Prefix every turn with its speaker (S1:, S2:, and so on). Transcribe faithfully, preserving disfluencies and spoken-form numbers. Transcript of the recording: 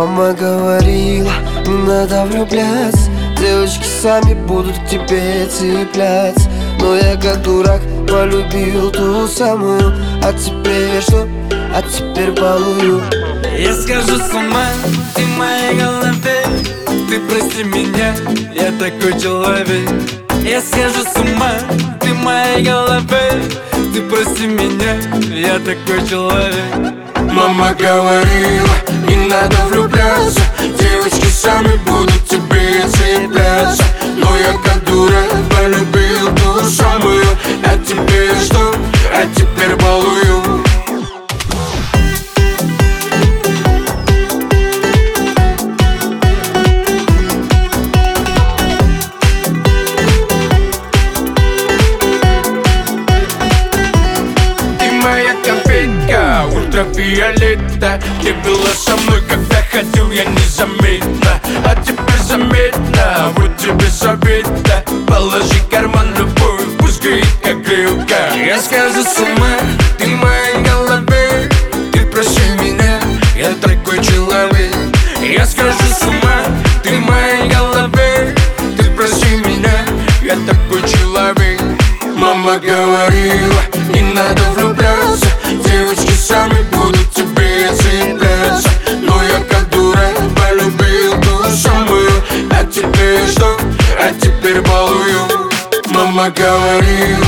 S1: Мама говорила, не надо влюбляться, девочки сами будут к тебе цепляться. Но я как дурак полюбил ту самую. А теперь что? А теперь балую.
S2: Я схожу с ума, ты в моей голове. Ты прости меня, я такой человек. Я схожу с ума, ты в моей голове. Ты прости меня, я такой человек.
S3: Мама говорила, не надо влюбляться, девочки сами будут к тебе цепляться. Но я как дурак полюбил ту самую. А теперь что? А теперь балую. Ультрафиолета, ты была со мной, когда ходил я незаметно. А теперь заметно, вот тебе совета. Положи в карман любой, пусть горит как грелка.
S2: Я схожу с ума,
S3: ты в моей голове. Ты прости меня, я такой человек.
S2: я схожу с ума,
S3: Ты в моей голове. Ты прости меня, я такой человек. Мама говорила, не надо влюбляться, девочки сами будут к тебе цепляться. Но я как дурак полюбил ту самую. А теперь что? А теперь балую. Мама говорила,